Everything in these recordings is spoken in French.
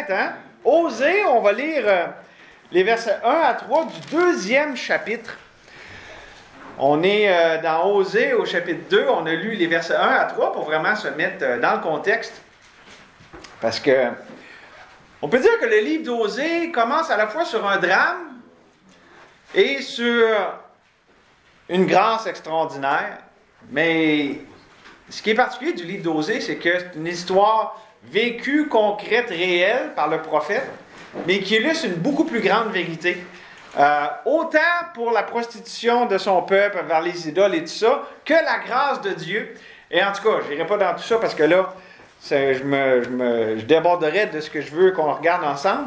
fenêtre, hein? Osée, on va lire les versets 1 à 3 du 2e chapitre. On est dans Osée au chapitre 2, on a lu les versets 1 à 3 pour vraiment se mettre dans le contexte. Parce que on peut dire que le livre d'Osée commence à la fois sur un drame et sur une grâce extraordinaire. Mais ce qui est particulier du livre d'Osée, c'est que c'est une histoire vécue, concrète, réelle par le prophète, mais qui illustre une beaucoup plus grande vérité. Autant pour la prostitution de son peuple vers les idoles et tout ça, que la grâce de Dieu. Et en tout cas, je n'irai pas dans tout ça parce que là, je déborderai de ce que je veux qu'on regarde ensemble.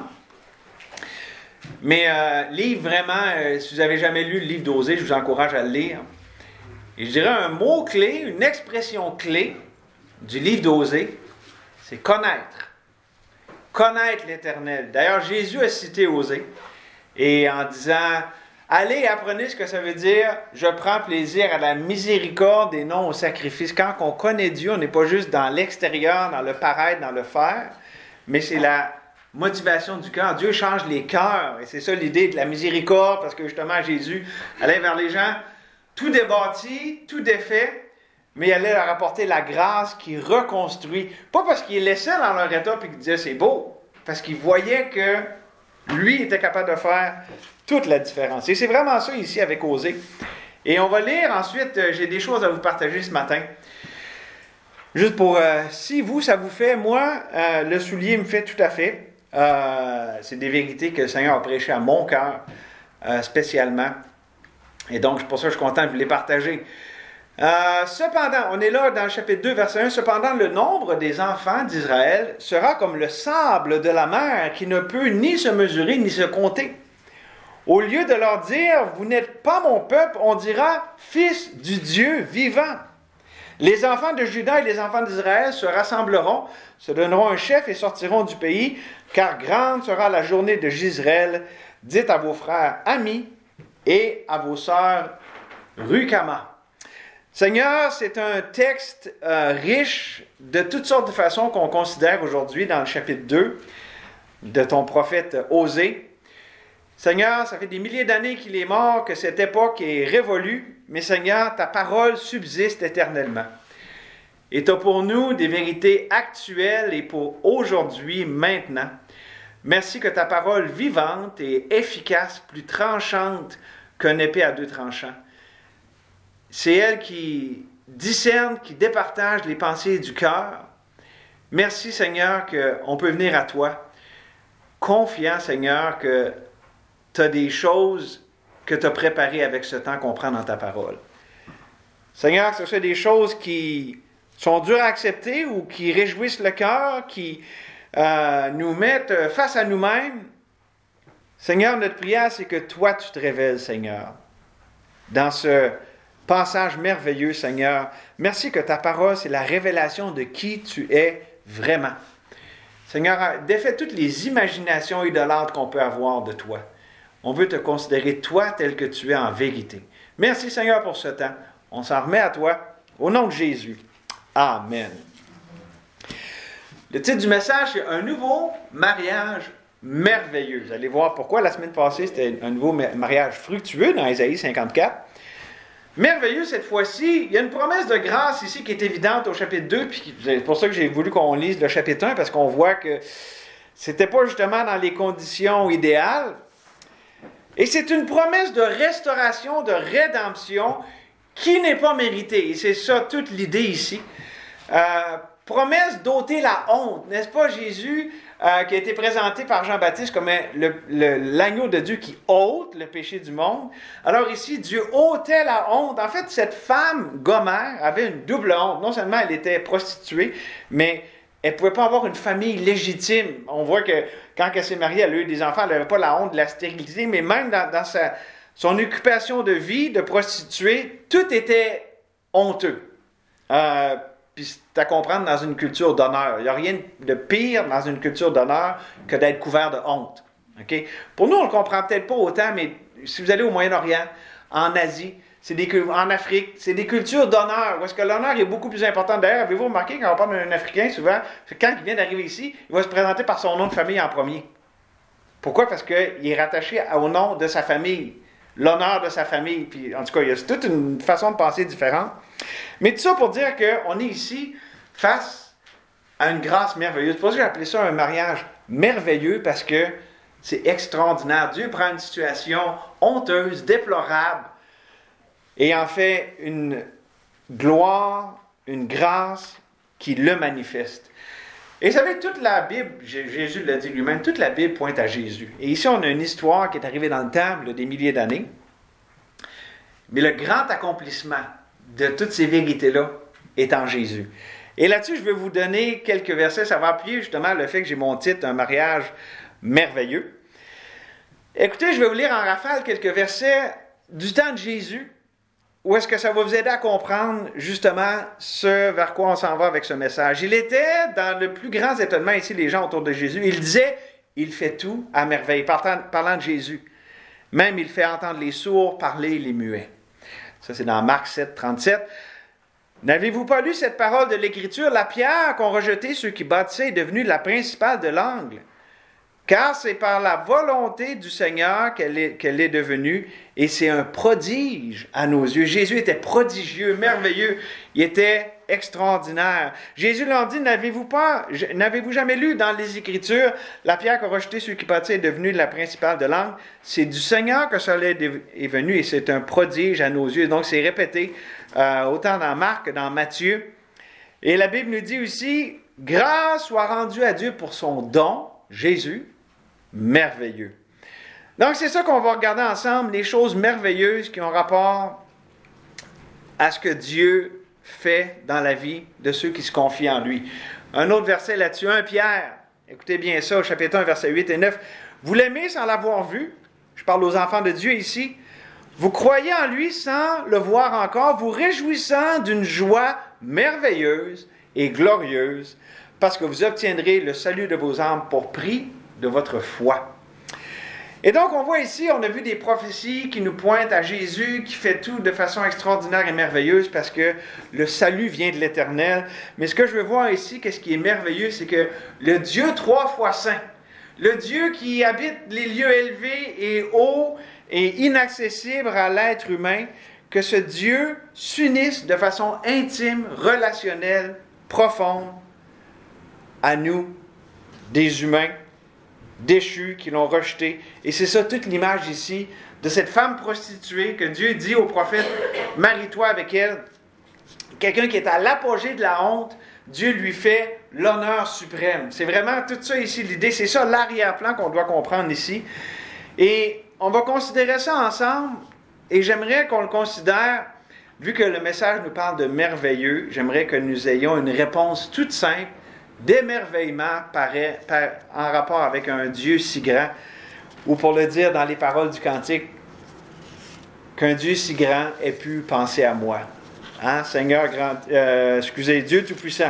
Mais livre vraiment, si vous n'avez jamais lu le livre d'Osée, je vous encourage à le lire. Et je dirais un mot-clé, une expression clé du livre d'Osée, c'est connaître. Connaître l'Éternel. D'ailleurs, Jésus a cité Osée. Et en disant, allez, apprenez ce que ça veut dire, je prends plaisir à la miséricorde et non au sacrifice. Quand on connaît Dieu, on n'est pas juste dans l'extérieur, dans le paraître, dans le faire, mais c'est la motivation du cœur. Dieu change les cœurs. Et c'est ça l'idée de la miséricorde, parce que justement, Jésus allait vers les gens, tout débâti, tout défait, mais il allait leur apporter la grâce qui reconstruit. Pas parce qu'il les laissait dans leur état et qu'il disait c'est beau, parce qu'il voyait que lui était capable de faire toute la différence. Et c'est vraiment ça ici avec Osée. Et on va lire ensuite, j'ai des choses à vous partager ce matin. Juste pour, si vous, ça vous fait, moi, le soulier me fait tout à fait. C'est des vérités que le Seigneur a prêchées à mon cœur, spécialement. Et donc, c'est pour ça que je suis content de vous les partager. Cependant, on est là dans le chapitre 2, verset 1. Cependant, le nombre des enfants d'Israël sera comme le sable de la mer qui ne peut ni se mesurer ni se compter. Au lieu de leur dire, vous n'êtes pas mon peuple, on dira, fils du Dieu vivant. Les enfants de Juda et les enfants d'Israël se rassembleront, se donneront un chef et sortiront du pays, car grande sera la journée de Jisraël. Dites à vos frères amis et à vos sœurs Rucama. Seigneur, c'est un texte riche de toutes sortes de façons qu'on considère aujourd'hui dans le chapitre 2 de ton prophète Osée. Seigneur, ça fait des milliers d'années qu'il est mort, que cette époque est révolue, mais Seigneur, ta parole subsiste éternellement. Et tu as pour nous des vérités actuelles et pour aujourd'hui, maintenant. Merci que ta parole vivante et efficace, plus tranchante qu'un épée à deux tranchants. C'est elle qui discerne, qui départage les pensées du cœur. Merci, Seigneur, qu'on peut venir à toi, confiant, Seigneur, que tu as des choses que tu as préparées avec ce temps qu'on prend dans ta parole. Seigneur, que ce soit des choses qui sont dures à accepter ou qui réjouissent le cœur, qui nous mettent face à nous-mêmes. Seigneur, notre prière, c'est que toi, tu te révèles, Seigneur, dans ce passage merveilleux, Seigneur. Merci que ta parole, c'est la révélation de qui tu es vraiment. Seigneur, défais toutes les imaginations idolâtres qu'on peut avoir de toi. On veut te considérer, toi, tel que tu es en vérité. Merci, Seigneur, pour ce temps. On s'en remet à toi. Au nom de Jésus. Amen. Le titre du message, c'est « Un nouveau mariage merveilleux ». Vous allez voir pourquoi la semaine passée, c'était un nouveau mariage fructueux dans Ésaïe 54. Merveilleux cette fois-ci. Il y a une promesse de grâce ici qui est évidente au chapitre 2, puis c'est pour ça que j'ai voulu qu'on lise le chapitre 1, parce qu'on voit que c'était pas justement dans les conditions idéales. Et c'est une promesse de restauration, de rédemption, qui n'est pas méritée. Et c'est ça toute l'idée ici. Promesse d'ôter la honte. N'est-ce pas Jésus qui a été présenté par Jean-Baptiste comme l'agneau de Dieu qui ôte le péché du monde. Alors ici, Dieu ôtait la honte. En fait, cette femme, Gomère, avait une double honte. Non seulement elle était prostituée, mais elle ne pouvait pas avoir une famille légitime. On voit que quand elle s'est mariée, elle a eu des enfants, elle n'avait pas la honte de la stérilité, mais même dans son occupation de vie de prostituée, tout était honteux. Puis c'est à comprendre dans une culture d'honneur. Il n'y a rien de pire dans une culture d'honneur que d'être couvert de honte. Okay? Pour nous, on ne le comprend peut-être pas autant, mais si vous allez au Moyen-Orient, en Asie, En Afrique, c'est des cultures d'honneur, où est-ce que l'honneur est beaucoup plus important. D'ailleurs, avez-vous remarqué, quand on parle d'un Africain, souvent, quand il vient d'arriver ici, il va se présenter par son nom de famille en premier. Pourquoi? Parce qu'il est rattaché au nom de sa famille, l'honneur de sa famille. Puis, en tout cas, il y a toute une façon de penser différente. Mais tout ça pour dire qu'on est ici face à une grâce merveilleuse. C'est pour ça que j'ai appelé ça un mariage merveilleux, parce que c'est extraordinaire. Dieu prend une situation honteuse, déplorable, et en fait une gloire, une grâce qui le manifeste. Et vous savez, toute la Bible, Jésus l'a dit lui-même, toute la Bible pointe à Jésus. Et ici, on a une histoire qui est arrivée dans le temps, il y a des milliers d'années. Mais le grand accomplissement de toutes ces vérités-là est en Jésus. Et là-dessus, je vais vous donner quelques versets. Ça va appuyer justement le fait que j'ai mon titre, Un mariage merveilleux. Écoutez, je vais vous lire en rafale quelques versets du temps de Jésus, où est-ce que ça va vous aider à comprendre justement ce vers quoi on s'en va avec ce message. Il était dans le plus grand étonnement ici, les gens autour de Jésus. Il disait, il fait tout à merveille, parlant de Jésus. Même il fait entendre les sourds parler les muets. Ça, c'est dans Marc 7, 37. N'avez-vous pas lu cette parole de l'Écriture? La pierre qu'ont rejetée ceux qui bâtissaient est devenue la principale de l'angle. Car c'est par la volonté du Seigneur qu'elle est devenue, et c'est un prodige à nos yeux. Jésus était prodigieux, merveilleux, il était extraordinaire. Jésus leur dit, n'avez-vous jamais lu dans les Écritures, la pierre qu'ont rejetée ceux qui bâtissaient est devenue la principale de l'angle? C'est du Seigneur que cela est venu, et c'est un prodige à nos yeux. Donc c'est répété autant dans Marc que dans Matthieu. Et la Bible nous dit aussi, grâce soit rendue à Dieu pour son don, Jésus, merveilleux. Donc, c'est ça qu'on va regarder ensemble, les choses merveilleuses qui ont rapport à ce que Dieu fait dans la vie de ceux qui se confient en lui. Un autre verset là-dessus, 1 Pierre, écoutez bien ça, au chapitre 1, versets 8 et 9. Vous l'aimez sans l'avoir vu, je parle aux enfants de Dieu ici, vous croyez en lui sans le voir encore, vous réjouissant d'une joie merveilleuse et glorieuse, parce que vous obtiendrez le salut de vos âmes pour prix de votre foi. Et donc, on voit ici, on a vu des prophéties qui nous pointent à Jésus, qui fait tout de façon extraordinaire et merveilleuse, parce que le salut vient de l'Éternel. Mais ce que je veux voir ici, qu'est-ce qui est merveilleux, c'est que le Dieu 3 fois saint, le Dieu qui habite les lieux élevés et hauts et inaccessibles à l'être humain, que ce Dieu s'unisse de façon intime, relationnelle, profonde, à nous, des humains déchus qui l'ont rejeté. Et c'est ça toute l'image ici de cette femme prostituée que Dieu dit au prophète, marie-toi avec elle. Quelqu'un qui est à l'apogée de la honte, Dieu lui fait l'honneur suprême. C'est vraiment tout ça ici l'idée. C'est ça l'arrière-plan qu'on doit comprendre ici. Et on va considérer ça ensemble. Et j'aimerais qu'on le considère, vu que le message nous parle de merveilleux, j'aimerais que nous ayons une réponse toute simple d'émerveillement en rapport avec un Dieu si grand, ou pour le dire dans les paroles du cantique, qu'un Dieu si grand ait pu penser à moi. Hein? Seigneur Dieu Tout-Puissant.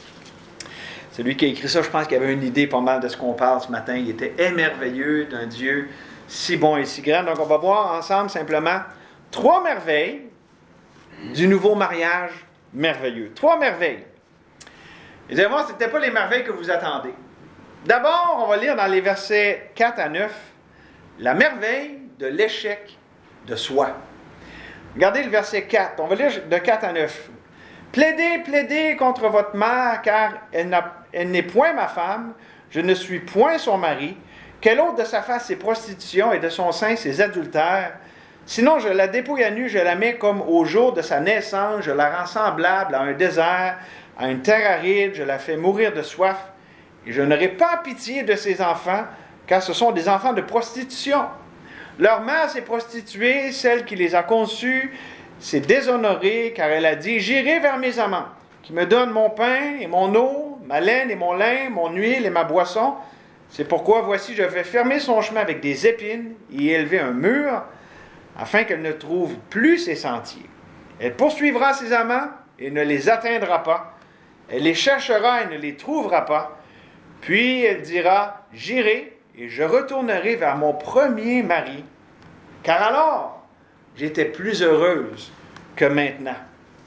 Celui qui a écrit ça, je pense qu'il avait une idée pas mal de ce qu'on parle ce matin. Il était émerveilleux d'un Dieu si bon et si grand. Donc on va voir ensemble simplement 3 merveilles du nouveau mariage merveilleux. 3 merveilles. Et vous allez voir, ce n'étaient pas les merveilles que vous attendez. D'abord, on va lire dans les versets 4 à 9 la merveille de l'échec de soi. Regardez le verset 4. On va lire de 4 à 9. Plaidez, plaidez contre votre mère, car elle n'est point ma femme, je ne suis point son mari. Qu'elle ôte de sa face ses prostitutions et de son sein ses adultères. Sinon, je la dépouille à nu, je la mets comme au jour de sa naissance, je la rends semblable à un désert, à une terre aride, je la fais mourir de soif, et je n'aurai pas pitié de ses enfants, car ce sont des enfants de prostitution. Leur mère s'est prostituée, celle qui les a conçus s'est déshonorée, car elle a dit, j'irai vers mes amants, qui me donnent mon pain et mon eau, ma laine et mon lin, mon huile et ma boisson. C'est pourquoi, voici, je vais fermer son chemin avec des épines et élever un mur, afin qu'elle ne trouve plus ses sentiers. Elle poursuivra ses amants et ne les atteindra pas. Elle les cherchera et ne les trouvera pas. Puis elle dira, j'irai et je retournerai vers mon premier mari. Car alors, j'étais plus heureuse que maintenant.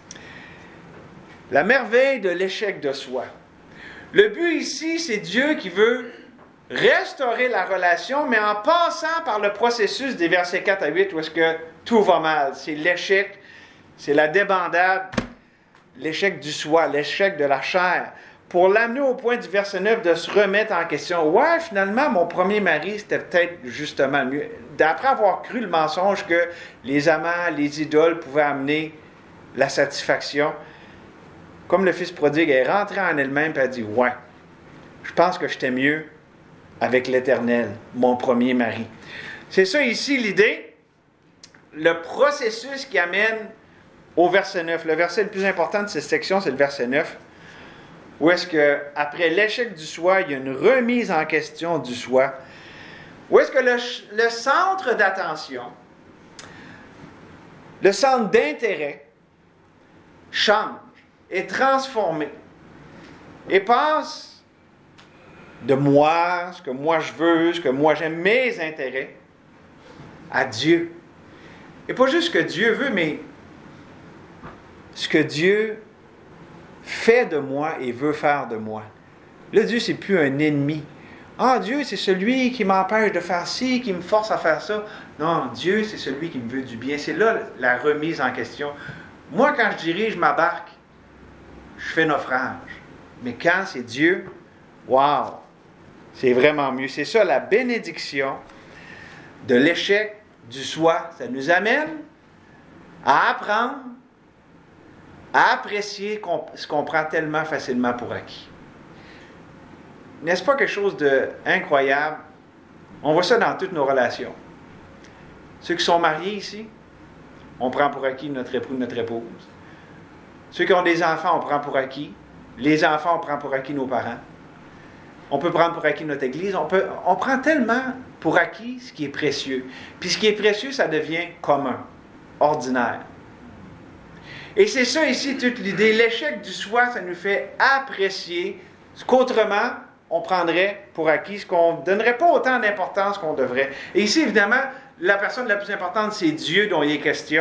La merveille de l'échec de soi. Le but ici, c'est Dieu qui veut restaurer la relation, mais en passant par le processus des versets 4 à 8 où est-ce que tout va mal. C'est l'échec, c'est la débandade, l'échec du soi, l'échec de la chair, pour l'amener au point du verset 9 de se remettre en question. Ouais, finalement, mon premier mari, c'était peut-être justement mieux. D'après avoir cru le mensonge que les amants, les idoles pouvaient amener la satisfaction, comme le fils prodigue, elle est rentrée en elle-même et elle a dit, ouais, je pense que j'étais mieux avec l'Éternel, mon premier mari. C'est ça ici l'idée, le processus qui amène au verset 9. Le verset le plus important de cette section, c'est le verset 9, où est-ce qu'après l'échec du soi, il y a une remise en question du soi, où est-ce que le centre d'attention, le centre d'intérêt change, est transformé et passe de moi, ce que moi je veux, ce que moi j'aime, mes intérêts, à Dieu. Et pas juste ce que Dieu veut, mais ce que Dieu fait de moi et veut faire de moi. Là, Dieu, c'est plus un ennemi. Ah, Dieu, c'est celui qui m'empêche de faire ci, qui me force à faire ça. Non, Dieu, c'est celui qui me veut du bien. C'est là la remise en question. Moi, quand je dirige ma barque, je fais naufrage. Mais quand c'est Dieu, wow, c'est vraiment mieux. C'est ça, la bénédiction de l'échec du soi. Ça nous amène à apprendre, à apprécier ce qu'on prend tellement facilement pour acquis. N'est-ce pas quelque chose d'incroyable? On voit ça dans toutes nos relations. Ceux qui sont mariés ici, on prend pour acquis notre époux, notre épouse. Ceux qui ont des enfants, on prend pour acquis. Les enfants, on prend pour acquis nos parents. On peut prendre pour acquis notre Église. On prend tellement pour acquis ce qui est précieux. Puis ce qui est précieux, ça devient commun, ordinaire. Et c'est ça ici toute l'idée. L'échec du soi, ça nous fait apprécier ce qu'autrement, on prendrait pour acquis, ce qu'on ne donnerait pas autant d'importance qu'on devrait. Et ici, évidemment, la personne la plus importante, c'est Dieu dont il est question.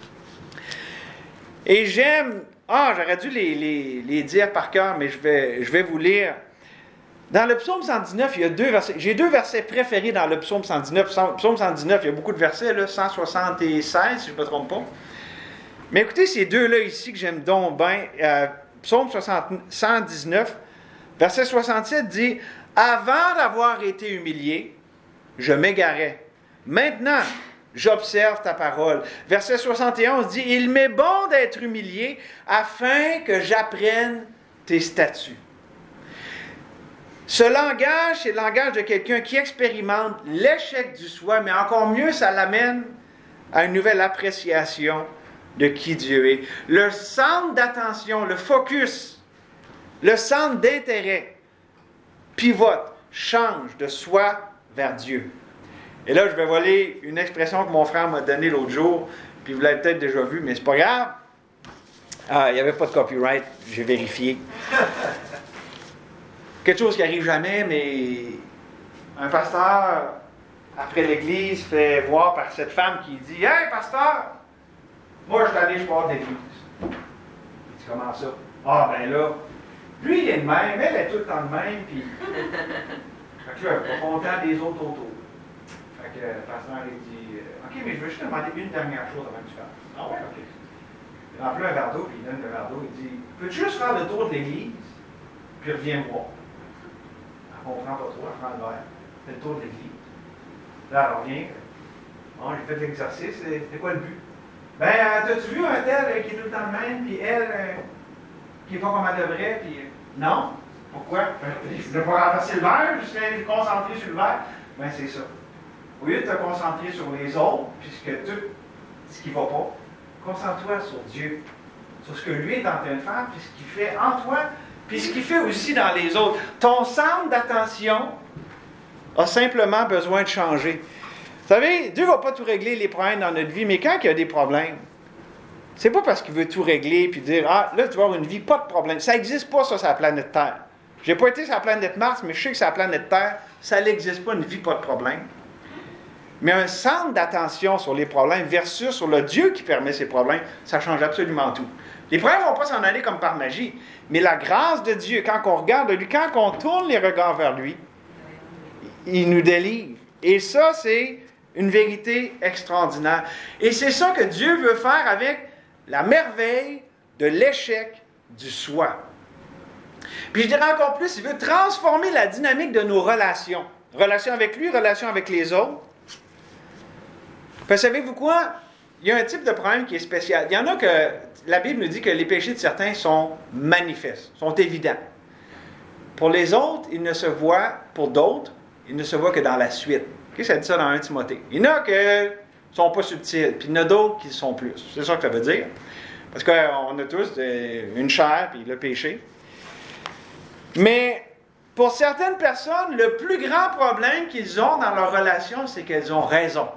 Et j'aime... j'aurais dû les dire par cœur, mais je vais vous lire. Dans le psaume 119, il y a 2 versets. J'ai 2 versets préférés dans le psaume 119. Psaume 119, il y a beaucoup de versets, là, 176, si je ne me trompe pas. Mais écoutez ces deux-là ici que j'aime donc bien. Psaume 119, verset 67 dit « Avant d'avoir été humilié, je m'égarais. Maintenant, j'observe ta parole. » Verset 71 dit « Il m'est bon d'être humilié afin que j'apprenne tes statuts. » Ce langage, c'est le langage de quelqu'un qui expérimente l'échec du soi, mais encore mieux, ça l'amène à une nouvelle appréciation de qui Dieu est. Le centre d'attention, le focus, le centre d'intérêt pivote, change de soi vers Dieu. Et là, je vais voler une expression que mon frère m'a donnée l'autre jour, puis vous l'avez peut-être déjà vue, mais c'est pas grave. Il n'y avait pas de copyright, j'ai vérifié. Quelque chose qui n'arrive jamais, mais un pasteur, après l'église, fait voir par cette femme qui dit « Hey, pasteur, moi, je suis allé, je pars de l'église. » Il dit « Comment ça? » Ah, ben là, lui, il est le même, elle est tout le temps le même, puis... Fait que là, pas content des autres autour. Fait que le pasteur, il dit « OK, mais je veux juste te demander une dernière chose avant que tu fasses. » « Ah ouais, OK. » Il remplit un verre d'eau, puis il donne le verre d'eau, il dit « Peux-tu juste faire le tour de l'église, puis reviens me voir. » Elle comprend pas trop, elle prend le verre. C'est le tour de l'église. Là, elle revient. Bon, j'ai fait l'exercice, c'était quoi le but? Ben, t'as-tu vu un tel qui est tout le temps le même, puis elle, qui n'est pas comme elle devrait, puis... Non. Pourquoi? Je ne veux pas renverser le verre, je serais concentré sur le verre. Ben, c'est ça. Au lieu de te concentrer sur les autres, puisque tout ce qui ne va pas, concentre-toi sur Dieu, sur ce que lui est en train de faire, puis ce qu'il fait en toi, puis ce qu'il fait aussi dans les autres. Ton centre d'attention a simplement besoin de changer. Vous savez, Dieu ne va pas tout régler les problèmes dans notre vie, mais quand il y a des problèmes, c'est pas parce qu'il veut tout régler puis dire « Ah, là, tu vas avoir une vie, pas de problème. » Ça n'existe pas, ça, sur la planète Terre. J'ai pas été sur la planète Mars, mais je sais que sur la planète Terre, ça n'existe pas, une vie, pas de problème. Mais un centre d'attention sur les problèmes versus sur le Dieu qui permet ces problèmes, ça change absolument tout. Les problèmes ne vont pas s'en aller comme par magie, mais la grâce de Dieu, quand on regarde lui, quand on tourne les regards vers lui, il nous délivre. Et ça, c'est une vérité extraordinaire. Et c'est ça que Dieu veut faire avec la merveille de l'échec du soi. Puis je dirais encore plus, il veut transformer la dynamique de nos relations. Relation avec lui, relation avec les autres. Puis savez-vous quoi? Il y a un type de problème qui est spécial. Il y en a que la Bible nous dit que les péchés de certains sont manifestes, sont évidents. Pour les autres, ils ne se voient, pour d'autres, ils ne se voient que dans la suite. Okay, ça dit ça dans 1 Timothée. Il y en a qui ne sont pas subtils, puis il y en a d'autres qui le sont plus. C'est ça que ça veut dire. Parce qu'on a tous une chair, puis le péché. Mais pour certaines personnes, le plus grand problème qu'ils ont dans leur relation, c'est qu'elles ont raison.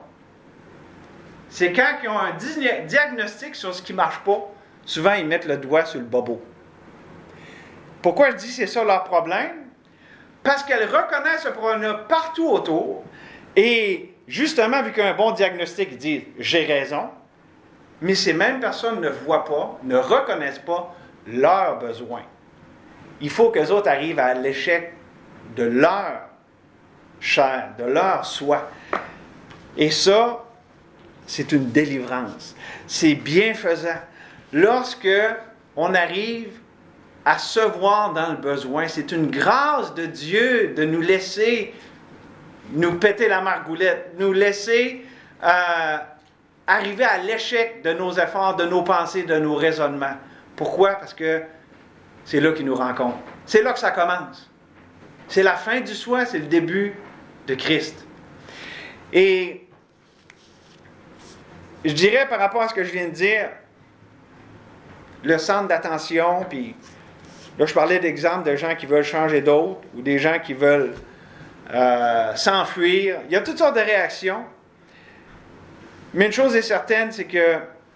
C'est quand ils ont un diagnostic sur ce qui ne marche pas, souvent ils mettent le doigt sur le bobo. Pourquoi je dis que c'est ça leur problème? Parce qu'elles reconnaissent ce problème partout autour. Et justement, vu qu'il y a un bon diagnostic, ils disent « j'ai raison », mais ces mêmes personnes ne voient pas, ne reconnaissent pas leurs besoins. Il faut qu'eux autres arrivent à l'échec de leur chair, de leur soi. Et ça, c'est une délivrance. C'est bienfaisant. Lorsque on arrive à se voir dans le besoin, c'est une grâce de Dieu de nous laisser nous péter la margoulette, nous laisser arriver à l'échec de nos efforts, de nos pensées, de nos raisonnements. Pourquoi? Parce que c'est là qu'il nous rencontre. C'est là que ça commence. C'est la fin du soi, c'est le début de Christ. Et je dirais par rapport à ce que je viens de dire, le centre d'attention, puis là je parlais d'exemples de gens qui veulent changer d'autres, ou des gens qui veulent s'enfuir. Il y a toutes sortes de réactions. Mais une chose est certaine, c'est que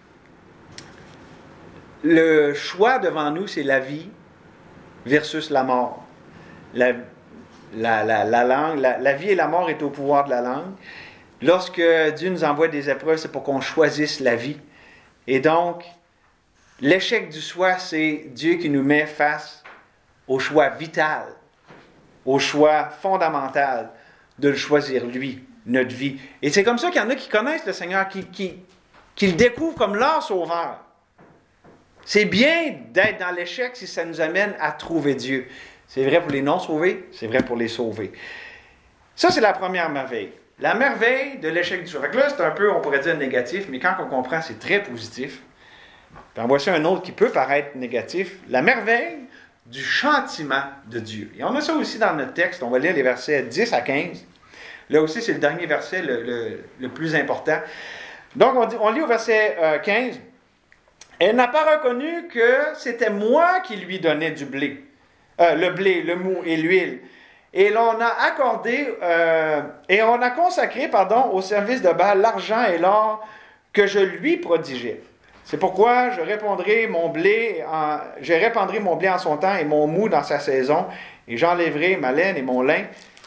le choix devant nous, c'est la vie versus la mort. La langue, la vie et la mort est au pouvoir de la langue. Lorsque Dieu nous envoie des épreuves, c'est pour qu'on choisisse la vie. Et donc, l'échec du soi, c'est Dieu qui nous met face au choix vital, au choix fondamental de le choisir lui, notre vie. Et c'est comme ça qu'il y en a qui connaissent le Seigneur, qui le découvrent comme leur sauveur. C'est bien d'être dans l'échec si ça nous amène à trouver Dieu. C'est vrai pour les non-sauvés, c'est vrai pour les sauvés. Ça, c'est la première merveille. La merveille de l'échec du soi. Fait que là, c'est un peu, on pourrait dire négatif, mais quand on comprend, c'est très positif. Puis en voici un autre qui peut paraître négatif. La merveille du châtiment de Dieu. Et on a ça aussi dans notre texte. On va lire les versets 10 à 15. Là aussi, c'est le dernier verset le plus important. Donc, on lit au verset 15. « Elle n'a pas reconnu que c'était moi qui lui donnais du blé, le blé, le mou et l'huile. Et l'on a accordé, et on a consacré, au service de Baal l'argent et l'or que je lui prodiguais. C'est pourquoi je répandrai mon blé en son temps et mon mou dans sa saison, et j'enlèverai ma laine et mon lin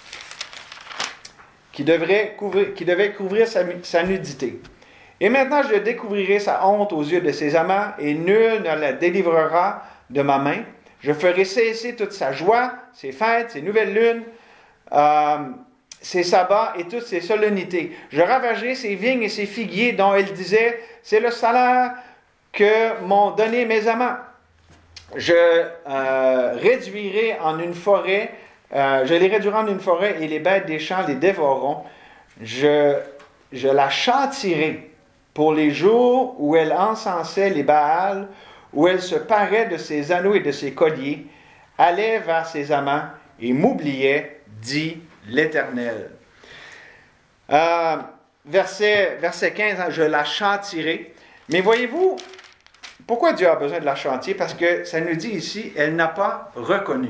qui devait couvrir sa nudité. Et maintenant je découvrirai sa honte aux yeux de ses amants, et nul ne la délivrera de ma main. Je ferai cesser toute sa joie, ses fêtes, ses nouvelles lunes, ses sabbats et toutes ses solennités. Je ravagerai ses vignes et ses figuiers dont elle disait, c'est le salaire que m'ont donné mes amants. Je réduirai en une forêt, je les réduirai en une forêt et les bêtes des champs les dévoreront. Je la châtirai pour les jours où elle encensait les Baals, où elle se parait de ses anneaux et de ses colliers, allait vers ses amants et m'oubliait, dit l'Éternel. Verset 15, je la châtirai. Mais voyez-vous, pourquoi Dieu a besoin de la châtier? Parce que ça nous dit ici, elle n'a pas reconnu.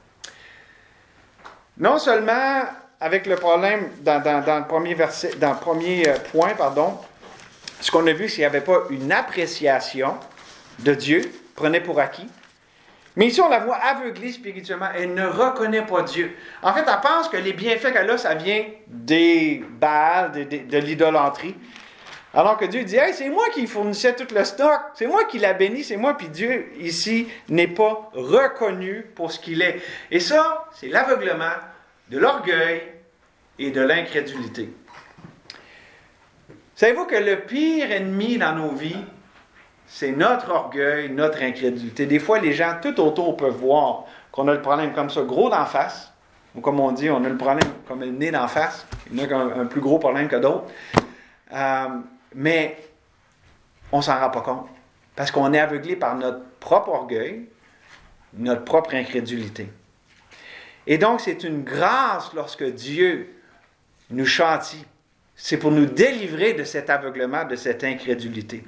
Non seulement avec le problème dans le premier verset, dans le premier point, ce qu'on a vu, c'est qu'il n'y avait pas une appréciation de Dieu, prenait pour acquis. Mais ici, on la voit aveuglée spirituellement. Elle ne reconnaît pas Dieu. En fait, elle pense que les bienfaits qu'elle a, ça vient des Baals, de l'idolâtrie. Alors que Dieu dit, « Hey, c'est moi qui fournissais tout le stock. C'est moi qui l'a béni. C'est moi. » Puis Dieu, ici, n'est pas reconnu pour ce qu'il est. Et ça, c'est l'aveuglement, de l'orgueil et de l'incrédulité. Savez-vous que le pire ennemi dans nos vies, c'est notre orgueil, notre incrédulité. Des fois, les gens tout autour peuvent voir qu'on a le problème comme ça, gros d'en face. Ou comme on dit, on a le problème comme le nez d'en face. Il y en a qui ont un plus gros problème que d'autres. Mais on ne s'en rend pas compte. Parce qu'on est aveuglé par notre propre orgueil, notre propre incrédulité. Et donc, c'est une grâce lorsque Dieu nous châtie. C'est pour nous délivrer de cet aveuglement, de cette incrédulité.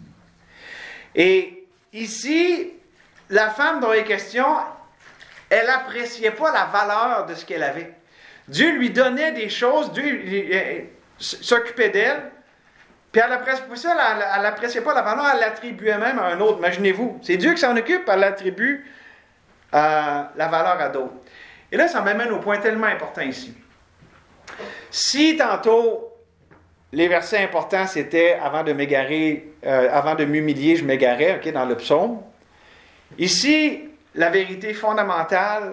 Et ici, la femme dont il est question, elle n'appréciait pas la valeur de ce qu'elle avait. Dieu lui donnait des choses, Dieu s'occupait d'elle, puis elle n'appréciait pas la valeur, elle l'attribuait même à un autre. Imaginez-vous, c'est Dieu qui s'en occupe, elle l'attribue la valeur à d'autres. Et là, ça m'amène au point tellement important ici. Si tantôt, les versets importants, c'était avant de m'égarer, avant de m'humilier, je m'égarais, okay, dans le psaume. Ici, la vérité fondamentale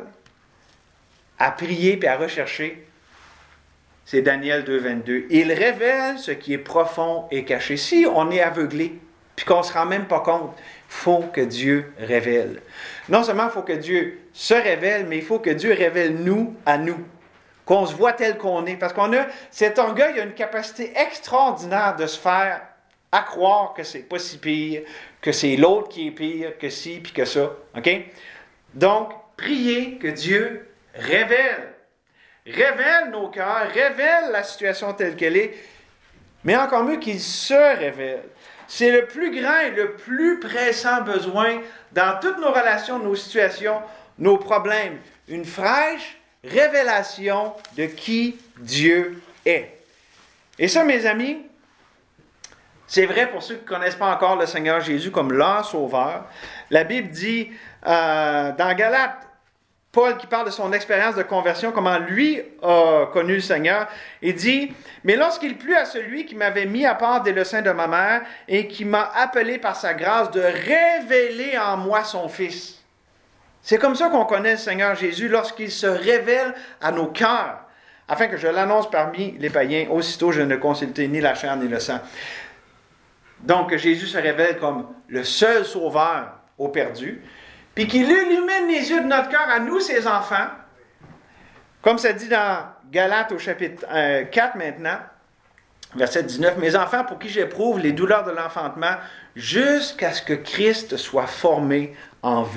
à prier et à rechercher, c'est Daniel 2,22. Il révèle ce qui est profond et caché. Si on est aveuglé, puis qu'on ne se rend même pas compte, il faut que Dieu révèle. Non seulement il faut que Dieu se révèle, mais il faut que Dieu révèle nous à nous. Qu'on se voit tel qu'on est. Parce qu'on a, cet orgueil a une capacité extraordinaire de se faire à croire que c'est pas si pire, que c'est l'autre qui est pire, que ci, puis que ça. OK? Donc, priez que Dieu révèle. Révèle nos cœurs, révèle la situation telle qu'elle est, mais encore mieux qu'il se révèle. C'est le plus grand et le plus pressant besoin dans toutes nos relations, nos situations, nos problèmes. Une fraîche révélation de qui Dieu est. Et ça, mes amis, c'est vrai pour ceux qui ne connaissent pas encore le Seigneur Jésus comme leur sauveur. La Bible dit dans Galates, Paul qui parle de son expérience de conversion, comment lui a connu le Seigneur, il dit « Mais lorsqu'il plut à celui qui m'avait mis à part dès le sein de ma mère et qui m'a appelé par sa grâce de révéler en moi son Fils. » C'est comme ça qu'on connaît le Seigneur Jésus, lorsqu'il se révèle à nos cœurs, afin que je l'annonce parmi les païens. Aussitôt, je ne consultai ni la chair ni le sang. Donc, Jésus se révèle comme le seul sauveur aux perdus, puis qu'il illumine les yeux de notre cœur à nous, ses enfants, comme ça dit dans Galates au chapitre 4 maintenant, verset 19, « Mes enfants, pour qui j'éprouve les douleurs de l'enfantement, jusqu'à ce que Christ soit formé en vous. »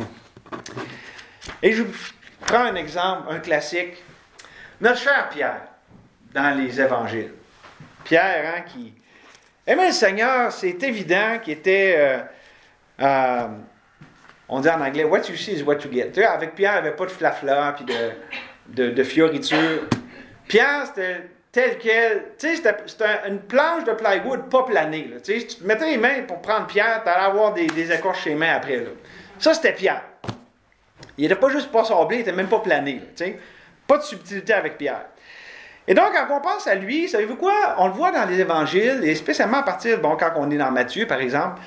Et je prends un exemple, un classique. Notre cher Pierre, dans les évangiles. Pierre, qui aimait le Seigneur, c'est évident qu'il était, on dit en anglais, what you see is what you get. Tu sais, avec Pierre, il n'y avait pas de flafla, puis de fioritures. Pierre, c'était tel quel, tu sais, c'était une planche de plywood pas planée. Là, tu sais, tu te mettais les mains pour prendre Pierre, tu allais avoir des écorches chez les mains après. Là. Ça, c'était Pierre. Il n'était pas juste pas sablé, il n'était même pas plané. Là, pas de subtilité avec Pierre. Et donc, quand on pense à lui, savez-vous quoi? On le voit dans les évangiles, et spécialement à partir, quand on est dans Matthieu, par exemple,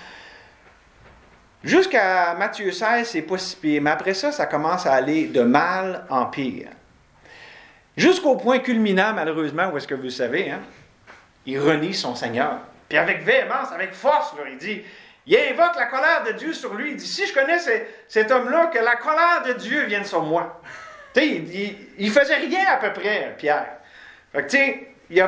jusqu'à Matthieu 16, c'est pas si pire. Mais après ça, ça commence à aller de mal en pire. Jusqu'au point culminant, malheureusement, où est-ce que vous le savez, il renie son Seigneur. Puis avec véhémence, avec force, là, il dit... Il invoque la colère de Dieu sur lui. Il dit, si je connais cet homme-là, que la colère de Dieu vienne sur moi. Tu sais, il faisait rien à peu près, Pierre. Fait que tu sais, il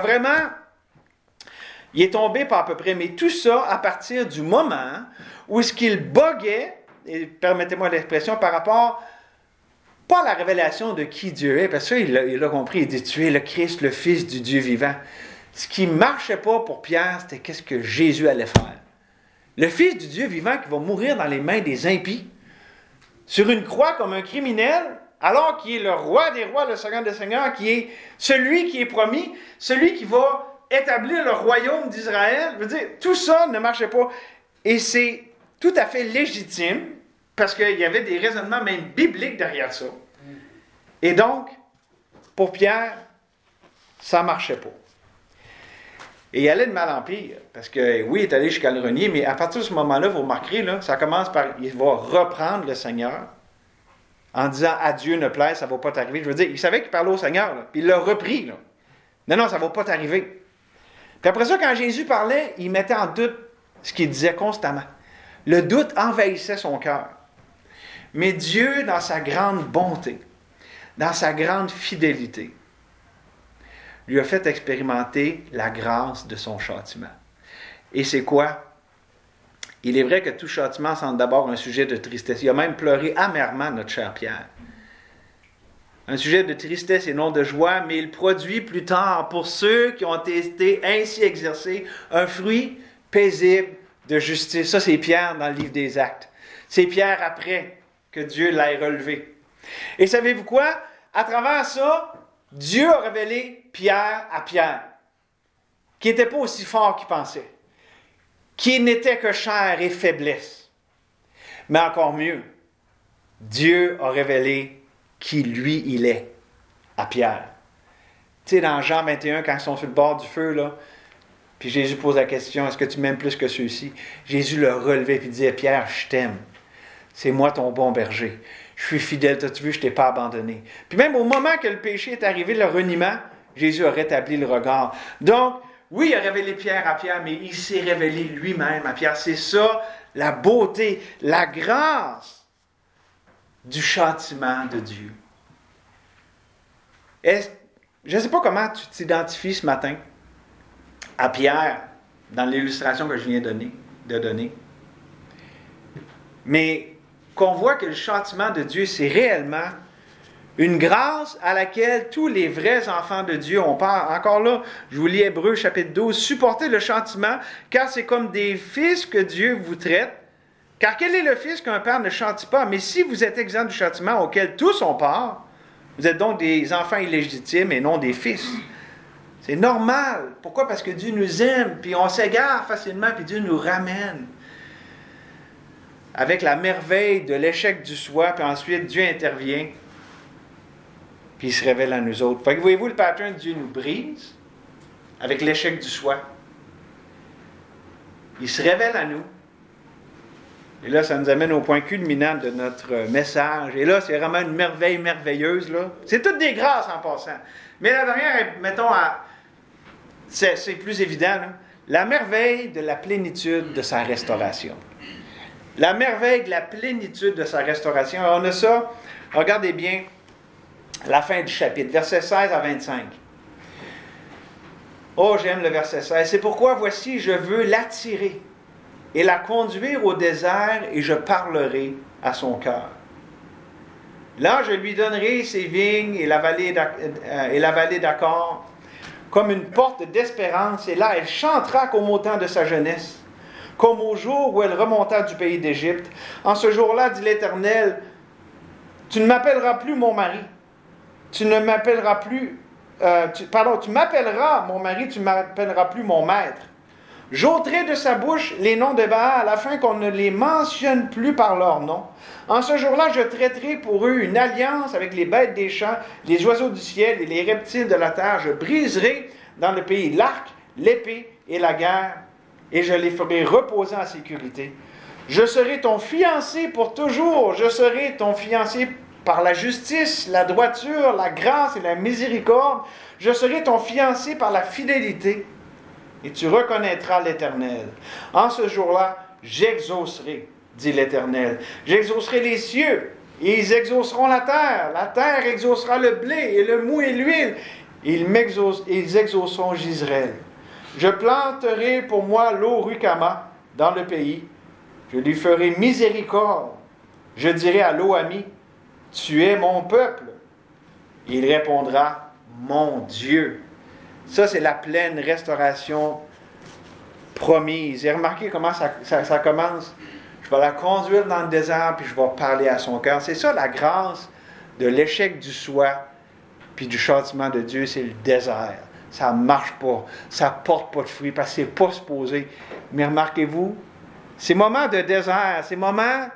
est tombé pas à peu près, mais tout ça à partir du moment où est-ce qu'il boguait, et permettez-moi l'expression, par rapport, pas à la révélation de qui Dieu est, parce que ça, il a compris, il dit, tu es le Christ, le Fils du Dieu vivant. Ce qui ne marchait pas pour Pierre, c'était qu'est-ce que Jésus allait faire. Le Fils du Dieu vivant qui va mourir dans les mains des impies, sur une croix comme un criminel, alors qu'il est le roi des rois, le Seigneur des seigneurs, qui est celui qui est promis, celui qui va établir le royaume d'Israël. Je veux dire, tout ça ne marchait pas. Et c'est tout à fait légitime parce qu'il y avait des raisonnements même bibliques derrière ça. Et donc, pour Pierre, ça ne marchait pas. Et il allait de mal en pire, parce que oui, il est allé jusqu'à le renier, mais à partir de ce moment-là, vous remarquerez, là, ça commence par, il va reprendre le Seigneur, en disant « À Dieu ne plaise, ça ne va pas t'arriver ». Je veux dire, il savait qu'il parlait au Seigneur, là, puis il l'a repris. Là. Non, ça ne va pas t'arriver. Puis après ça, quand Jésus parlait, il mettait en doute ce qu'il disait constamment. Le doute envahissait son cœur. Mais Dieu, dans sa grande bonté, dans sa grande fidélité, lui a fait expérimenter la grâce de son châtiment. Et c'est quoi? Il est vrai que tout châtiment semble d'abord un sujet de tristesse. Il a même pleuré amèrement, notre cher Pierre. Un sujet de tristesse et non de joie, mais il produit plus tard, pour ceux qui ont été ainsi exercés, un fruit paisible de justice. Ça, c'est Pierre dans le livre des Actes. C'est Pierre après que Dieu l'ait relevé. Et savez-vous quoi? À travers ça, Dieu a révélé Pierre à Pierre, qui n'était pas aussi fort qu'il pensait, qui n'était que chair et faiblesse. Mais encore mieux, Dieu a révélé qui lui il est à Pierre. Tu sais, dans Jean 21, quand ils sont sur le bord du feu, là, puis Jésus pose la question, est-ce que tu m'aimes plus que ceux-ci? Jésus le relevait et disait, Pierre, je t'aime. C'est moi ton bon berger. Je suis fidèle, t'as-tu vu, je ne t'ai pas abandonné. Puis même au moment que le péché est arrivé, le reniement, Jésus a rétabli le regard. Donc, oui, il a révélé Pierre à Pierre, mais il s'est révélé lui-même à Pierre. C'est ça, la beauté, la grâce du châtiment de Dieu. Je ne sais pas comment tu t'identifies ce matin à Pierre dans l'illustration que je viens de donner. Mais qu'on voit que le châtiment de Dieu, c'est réellement une grâce à laquelle tous les vrais enfants de Dieu ont part. Encore là, je vous lis Hébreux chapitre 12. Supportez le châtiment, car c'est comme des fils que Dieu vous traite. Car quel est le fils qu'un père ne châtie pas? Mais si vous êtes exempt du châtiment auquel tous ont part, vous êtes donc des enfants illégitimes et non des fils. C'est normal. Pourquoi? Parce que Dieu nous aime, puis on s'égare facilement, puis Dieu nous ramène. Avec la merveille de l'échec du soi, puis ensuite Dieu intervient, puis il se révèle à nous autres. Fait que voyez-vous le pattern, Dieu nous brise, avec l'échec du soi. Il se révèle à nous. Et là, ça nous amène au point culminant de notre message. Et là, c'est vraiment une merveille merveilleuse. Là. C'est toutes des grâces en passant. Mais la dernière, mettons, c'est plus évident. Là. La merveille de la plénitude de sa restauration. La merveille de la plénitude de sa restauration. Alors, on a ça, regardez bien la fin du chapitre, versets 16 à 25. Oh, j'aime le verset 16. C'est pourquoi, voici, je veux l'attirer et la conduire au désert et je parlerai à son cœur. Là, je lui donnerai ses vignes et la vallée d'Accord comme une porte d'espérance. Et là, elle chantera comme au temps de sa jeunesse, comme au jour où elle remonta du pays d'Égypte. En ce jour-là, dit l'Éternel, tu ne m'appelleras plus mon mari. Tu ne m'appelleras plus... tu m'appelleras mon mari, tu ne m'appelleras plus mon maître. J'ôterai de sa bouche les noms de Baal, afin qu'on ne les mentionne plus par leur nom. En ce jour-là, je traiterai pour eux une alliance avec les bêtes des champs, les oiseaux du ciel et les reptiles de la terre. Je briserai dans le pays l'arc, l'épée et la guerre, et je les ferai reposer en sécurité. Je serai ton fiancé pour toujours. Je serai ton fiancé par la justice, la droiture, la grâce et la miséricorde. Je serai ton fiancé par la fidélité. Et tu reconnaîtras l'Éternel. En ce jour-là, j'exaucerai, dit l'Éternel. J'exaucerai les cieux, et ils exauceront la terre. La terre exaucera le blé, et le mou et l'huile. Ils exauceront Gisraël. Je planterai pour moi l'eau Rukama dans le pays. Je lui ferai miséricorde. Je dirai à l'eau amie, tu es mon peuple. Il répondra, mon Dieu. Ça, c'est la pleine restauration promise. Et remarquez comment ça commence. Je vais la conduire dans le désert, puis je vais parler à son cœur. C'est ça la grâce de l'échec du soi, puis du châtiment de Dieu, c'est le désert. Ça ne marche pas, ça ne porte pas de fruits, parce que ce n'est pas supposé. Mais remarquez-vous, ces moments de désert, ces moments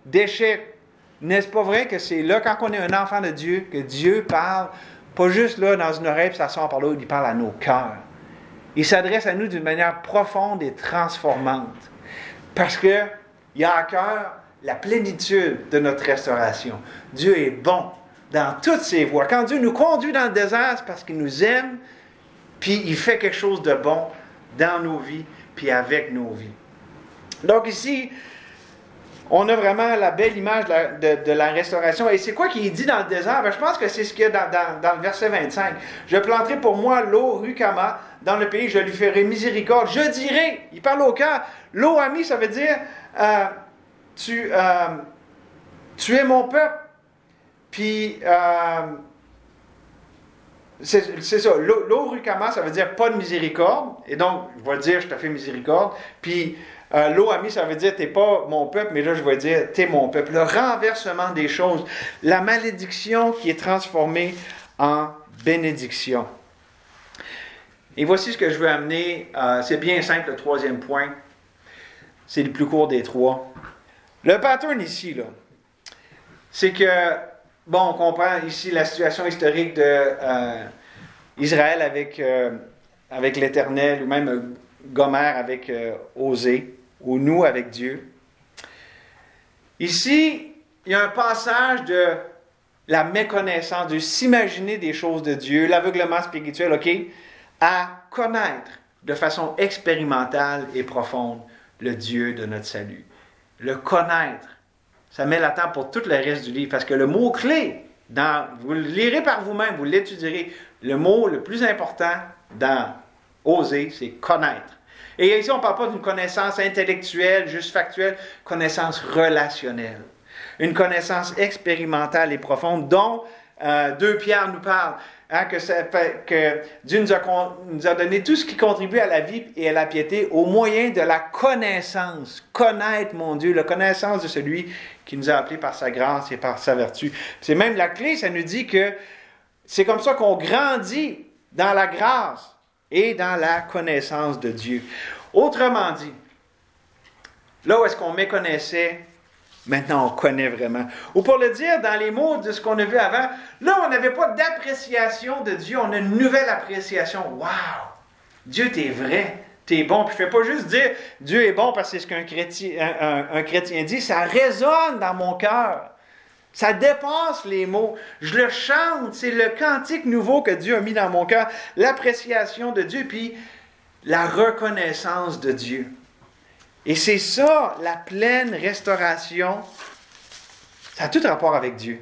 d'échec. N'est-ce pas vrai que c'est là, quand on est un enfant de Dieu, que Dieu parle, pas juste là dans une oreille, puis ça sort par l'autre, il parle à nos cœurs. Il s'adresse à nous d'une manière profonde et transformante. Parce qu'il a à cœur la plénitude de notre restauration. Dieu est bon dans toutes ses voies. Quand Dieu nous conduit dans le désert, c'est parce qu'il nous aime, puis il fait quelque chose de bon dans nos vies, puis avec nos vies. Donc ici, on a vraiment la belle image de la restauration. Et c'est quoi qu'il dit dans le désert? Je pense que c'est ce qu'il y a dans le verset 25. « Je planterai pour moi l'eau Rukama dans le pays, je lui ferai miséricorde. Je dirai, il parle au cœur, l'eau ami, ça veut dire, tu es mon peuple. » Puis, c'est ça, l'eau Rukama, ça veut dire pas de miséricorde. Et donc, je vais dire, je te fais miséricorde. Puis, l'eau ami, ça veut dire, t'es pas mon peuple, mais là, je vais dire, t'es mon peuple. Le renversement des choses, la malédiction qui est transformée en bénédiction. Et voici ce que je veux amener. C'est bien simple, le troisième point. C'est le plus court des trois. Le pattern ici, là, c'est que, bon, on comprend ici la situation historique d'Israël avec l'Éternel, ou même Gomer avec Osée, ou nous avec Dieu. Ici, il y a un passage de la méconnaissance, de s'imaginer des choses de Dieu, l'aveuglement spirituel, OK, à connaître de façon expérimentale et profonde le Dieu de notre salut. Le connaître, ça met la table pour tout le reste du livre, parce que le mot-clé, vous le lirez par vous-même, vous l'étudierez, le mot le plus important dans Osée, c'est connaître. Et ici, on ne parle pas d'une connaissance intellectuelle, juste factuelle, connaissance relationnelle. Une connaissance expérimentale et profonde dont 2 Pierre nous parle. Hein, que Dieu nous a donné tout ce qui contribue à la vie et à la piété au moyen de la connaissance. Connaître, mon Dieu, la connaissance de celui qui nous a appelés par sa grâce et par sa vertu. C'est même la clé, ça nous dit que c'est comme ça qu'on grandit dans la grâce et dans la connaissance de Dieu. Autrement dit, là où est-ce qu'on méconnaissait, maintenant on connaît vraiment. Ou pour le dire dans les mots de ce qu'on a vu avant, là on n'avait pas d'appréciation de Dieu, on a une nouvelle appréciation. Wow! Dieu, t'es vrai, t'es bon. Puis je ne fais pas juste dire Dieu est bon parce que c'est ce qu'un chrétien dit, ça résonne dans mon cœur. Ça dépasse les mots. Je le chante. C'est le cantique nouveau que Dieu a mis dans mon cœur. L'appréciation de Dieu, puis la reconnaissance de Dieu. Et c'est ça, la pleine restauration. Ça a tout rapport avec Dieu.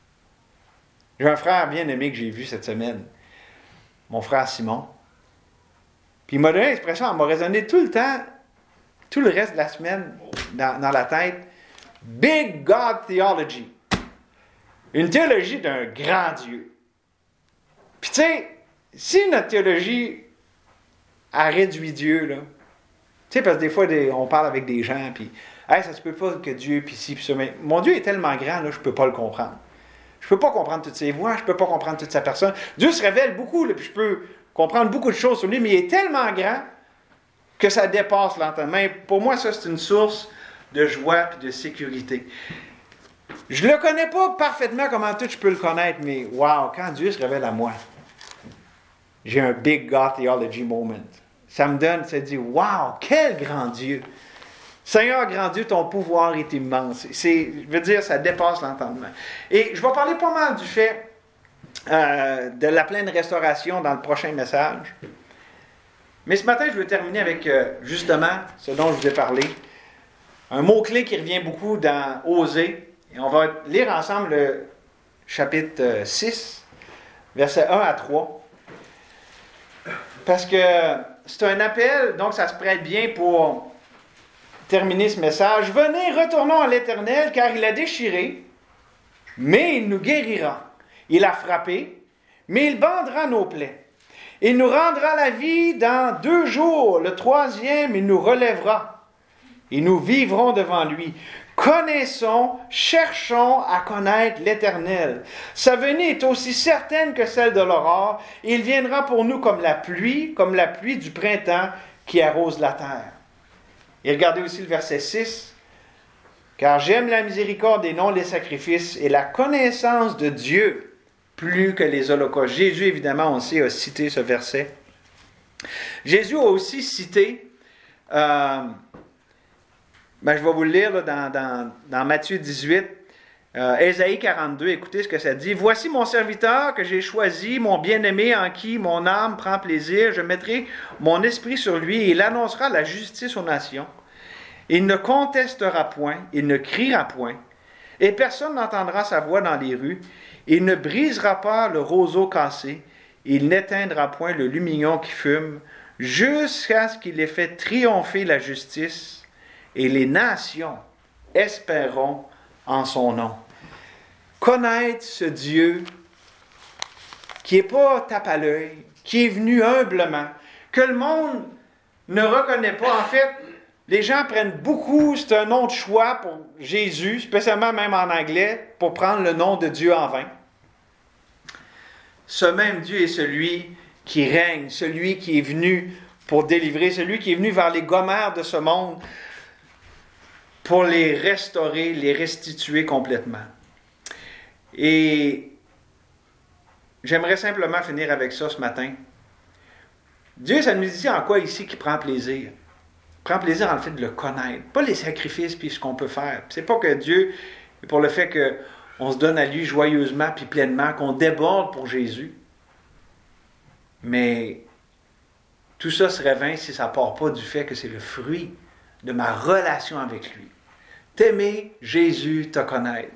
J'ai un frère bien aimé que j'ai vu cette semaine. Mon frère Simon. Puis il m'a donné l'expression, elle m'a résonné tout le temps, tout le reste de la semaine, dans la tête. Big God Theology. Une théologie d'un grand Dieu. Puis tu sais, si notre théologie a réduit Dieu, là, tu sais, parce que des fois, on parle avec des gens, puis hey, ça se peut pas que Dieu, puis ci, puis ça, mais mon Dieu est tellement grand, là, je peux pas le comprendre. Je peux pas comprendre toutes ses voies, je peux pas comprendre toute sa personne. Dieu se révèle beaucoup, là, puis je peux comprendre beaucoup de choses sur lui, mais il est tellement grand que ça dépasse l'entendement. Pour moi, ça, c'est une source de joie et de sécurité. Je ne le connais pas parfaitement comment tout je peux le connaître, mais wow, quand Dieu se révèle à moi, j'ai un big God theology moment. Ça me donne, ça dit, wow, quel grand Dieu! Seigneur grand Dieu, ton pouvoir est immense. Je veux dire, ça dépasse l'entendement. Et je vais parler pas mal du fait de la pleine restauration dans le prochain message. Mais ce matin, je veux terminer avec justement ce dont je vous ai parlé. Un mot-clé qui revient beaucoup dans Osée. Et on va lire ensemble le chapitre 6, versets 1 à 3. Parce que c'est un appel, donc ça se prête bien pour terminer ce message. Venez, retournons à l'Éternel, car il a déchiré, mais il nous guérira. Il a frappé, mais il bandera nos plaies. Il nous rendra la vie dans 2 jours. Le 3e, il nous relèvera. Et nous vivrons devant lui. Connaissons, cherchons à connaître l'Éternel. Sa venue est aussi certaine que celle de l'aurore. Il viendra pour nous comme la pluie du printemps qui arrose la terre. Et regardez aussi le verset 6. Car j'aime la miséricorde et non les sacrifices, et la connaissance de Dieu plus que les holocaustes. Jésus, évidemment, on sait, a cité ce verset. Jésus a aussi cité, je vais vous le lire là, dans Matthieu 18, Ésaïe 42, écoutez ce que ça dit. « Voici mon serviteur que j'ai choisi, mon bien-aimé en qui mon âme prend plaisir. Je mettrai mon esprit sur lui et il annoncera la justice aux nations. Il ne contestera point, il ne criera point, et personne n'entendra sa voix dans les rues. Il ne brisera pas le roseau cassé, il n'éteindra point le lumignon qui fume, jusqu'à ce qu'il ait fait triompher la justice, et les nations espéreront en son nom. » Connaître ce Dieu qui n'est pas tape à l'œil, qui est venu humblement, que le monde ne reconnaît pas. En fait, les gens prennent beaucoup, c'est un nom de choix pour Jésus, spécialement même en anglais, pour prendre le nom de Dieu en vain. Ce même Dieu est celui qui règne, celui qui est venu pour délivrer, celui qui est venu vers les gommères de ce monde pour les restaurer, les restituer complètement. Et j'aimerais simplement finir avec ça ce matin. Dieu, ça nous dit en quoi ici qu'il prend plaisir? Il prend plaisir en le fait de le connaître, pas les sacrifices puis ce qu'on peut faire. C'est pas que Dieu, pour le fait qu'on se donne à lui joyeusement puis pleinement, qu'on déborde pour Jésus. Mais tout ça serait vain si ça ne part pas du fait que c'est le fruit de ma relation avec lui. T'aimer Jésus, te connaître.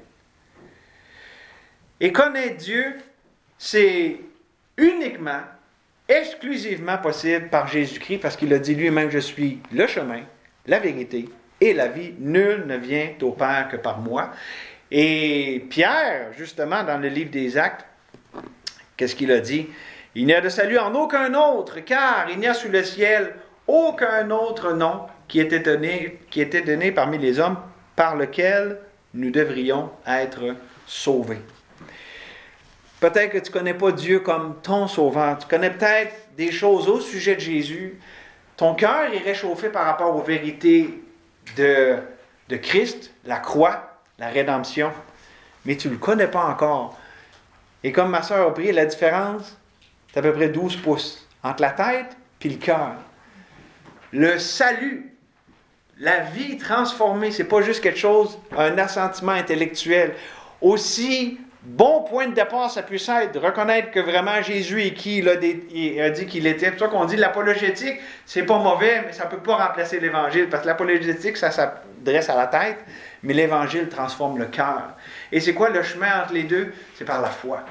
Et connaître Dieu, c'est uniquement, exclusivement possible par Jésus-Christ, parce qu'il a dit lui-même, je suis le chemin, la vérité et la vie. Nul ne vient au Père que par moi. Et Pierre, justement, dans le livre des Actes, qu'est-ce qu'il a dit? Il n'y a de salut en aucun autre, car il n'y a sous le ciel aucun autre nom qui était donné parmi les hommes par lequel nous devrions être sauvés. Peut-être que tu ne connais pas Dieu comme ton sauveur. Tu connais peut-être des choses au sujet de Jésus. Ton cœur est réchauffé par rapport aux vérités de Christ, la croix, la rédemption. Mais tu ne le connais pas encore. Et comme ma sœur a prié, la différence, c'est à peu près 12 pouces entre la tête et le cœur. Le salut, la vie transformée, c'est pas juste quelque chose, un assentiment intellectuel. Aussi bon point de départ, ça puisse être de reconnaître que vraiment Jésus est qui il a dit qu'il était. C'est pour ça qu'on dit l'apologétique, c'est pas mauvais, mais ça ne peut pas remplacer l'Évangile, parce que l'apologétique, ça s'adresse à la tête, mais l'Évangile transforme le cœur. Et c'est quoi le chemin entre les deux? C'est par la foi.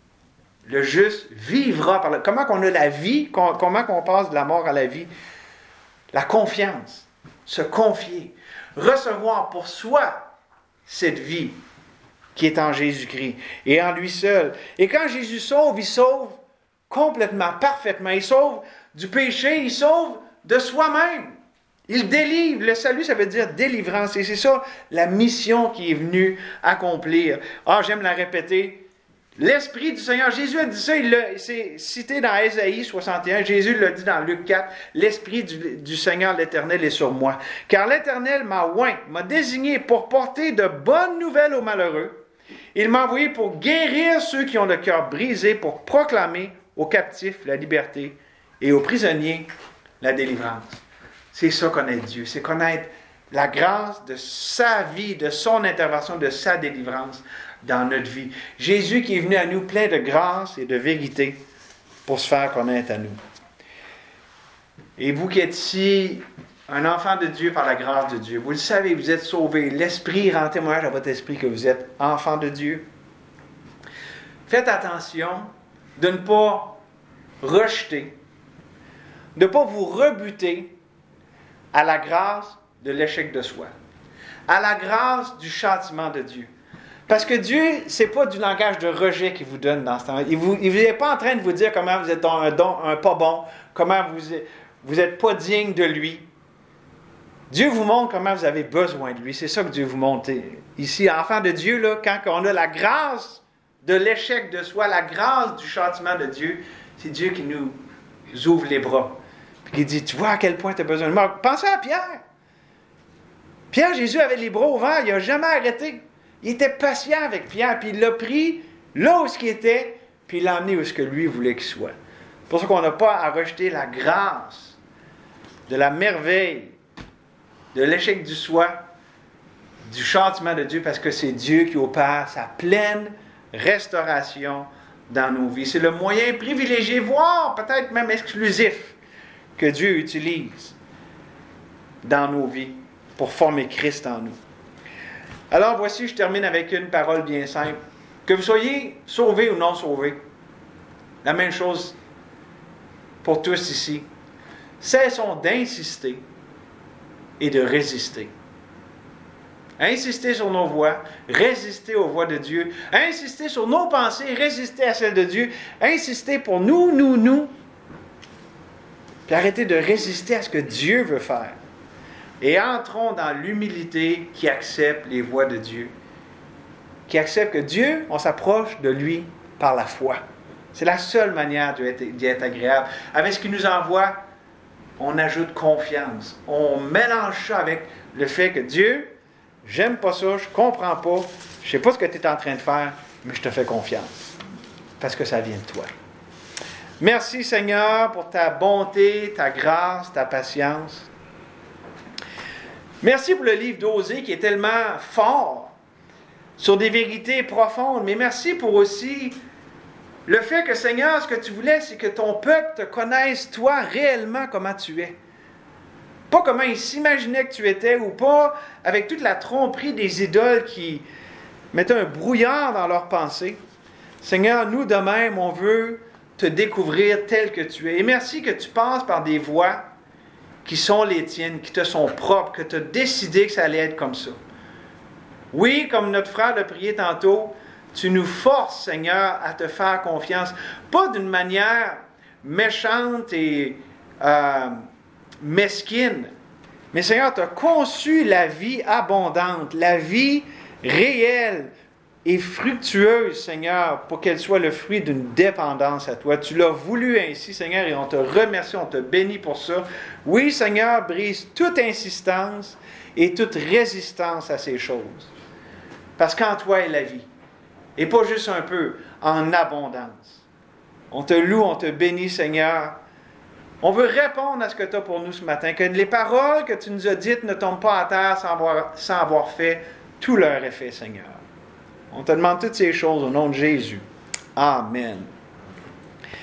Le juste vivra par la... Comment qu'on a la vie? Comment qu'on passe de la mort à la vie? La confiance. Se confier. Recevoir pour soi cette vie qui est en Jésus-Christ et en lui seul. Et quand Jésus sauve, il sauve complètement, parfaitement. Il sauve du péché, il sauve de soi-même. Il délivre. Le salut, ça veut dire délivrance. Et c'est ça la mission qu'il est venu accomplir. J'aime la répéter. L'Esprit du Seigneur, Jésus a dit ça, c'est cité dans Ésaïe 61, Jésus l'a dit dans Luc 4, l'Esprit du Seigneur l'Éternel est sur moi. Car l'Éternel m'a oint, m'a désigné pour porter de bonnes nouvelles aux malheureux. Il m'a envoyé pour guérir ceux qui ont le cœur brisé, pour proclamer aux captifs la liberté et aux prisonniers la délivrance. C'est ça connaître Dieu, c'est connaître la grâce de sa vie, de son intervention, de sa délivrance dans notre vie. Jésus qui est venu à nous plein de grâce et de vérité pour se faire connaître à nous. Et vous qui êtes ici, un enfant de Dieu par la grâce de Dieu, vous le savez, vous êtes sauvés. L'Esprit rend témoignage à votre esprit que vous êtes enfant de Dieu. Faites attention de ne pas rejeter, de ne pas vous rebuter à la grâce de l'échec de soi, à la grâce du châtiment de Dieu. Parce que Dieu, ce n'est pas du langage de rejet qu'il vous donne dans ce temps. Il n'est pas en train de vous dire comment vous êtes un pas bon, comment vous n'êtes pas digne de lui. Dieu vous montre comment vous avez besoin de lui. C'est ça que Dieu vous montre. Ici, enfant de Dieu, là, quand on a la grâce de l'échec de soi, la grâce du châtiment de Dieu, c'est Dieu qui nous ouvre les bras. Puis qui dit, tu vois à quel point tu as besoin de moi. Pensez à Pierre. Pierre, Jésus avait les bras ouverts, il n'a jamais arrêté. Il était patient avec Pierre, puis il l'a pris là où il était, puis il l'a emmené où ce que lui voulait qu'il soit. C'est pour ça qu'on n'a pas à rejeter la grâce, de la merveille, de l'échec du soi, du châtiment de Dieu, parce que c'est Dieu qui opère sa pleine restauration dans nos vies. C'est le moyen privilégié, voire peut-être même exclusif, que Dieu utilise dans nos vies pour former Christ en nous. Alors voici, je termine avec une parole bien simple. Que vous soyez sauvés ou non sauvés, la même chose pour tous ici. Cessons d'insister et de résister. Insister sur nos voix, résister aux voix de Dieu, insister sur nos pensées, résister à celles de Dieu, insister pour nous, puis arrêter de résister à ce que Dieu veut faire. Et entrons dans l'humilité qui accepte les voies de Dieu, qui accepte que Dieu, on s'approche de lui par la foi. C'est la seule manière d'y être agréable. Avec ce qu'il nous envoie, on ajoute confiance. On mélange ça avec le fait que Dieu, j'aime pas ça, je comprends pas, je sais pas ce que tu es en train de faire, mais je te fais confiance. Parce que ça vient de toi. Merci Seigneur pour ta bonté, ta grâce, ta patience. Merci pour le livre d'Osée qui est tellement fort sur des vérités profondes, mais merci pour aussi le fait que Seigneur, ce que tu voulais, c'est que ton peuple te connaisse toi réellement comment tu es. Pas comment ils s'imaginaient que tu étais ou pas avec toute la tromperie des idoles qui mettaient un brouillard dans leurs pensées. Seigneur, nous de même, on veut te découvrir tel que tu es. Et merci que tu passes par des voies qui sont les tiennes, qui te sont propres, que tu as décidé que ça allait être comme ça. Oui, comme notre frère l'a prié tantôt, tu nous forces, Seigneur, à te faire confiance. Pas d'une manière méchante et mesquine, mais Seigneur, tu as conçu la vie abondante, la vie réelle et fructueuse, Seigneur, pour qu'elle soit le fruit d'une dépendance à toi. Tu l'as voulu ainsi, Seigneur, et on te remercie, on te bénit pour ça. Oui, Seigneur, brise toute insistance et toute résistance à ces choses. Parce qu'en toi est la vie. Et pas juste un peu, en abondance. On te loue, on te bénit, Seigneur. On veut répondre à ce que tu as pour nous ce matin. Que les paroles que tu nous as dites ne tombent pas à terre sans avoir fait tout leur effet, Seigneur. On te demande toutes ces choses au nom de Jésus. Amen.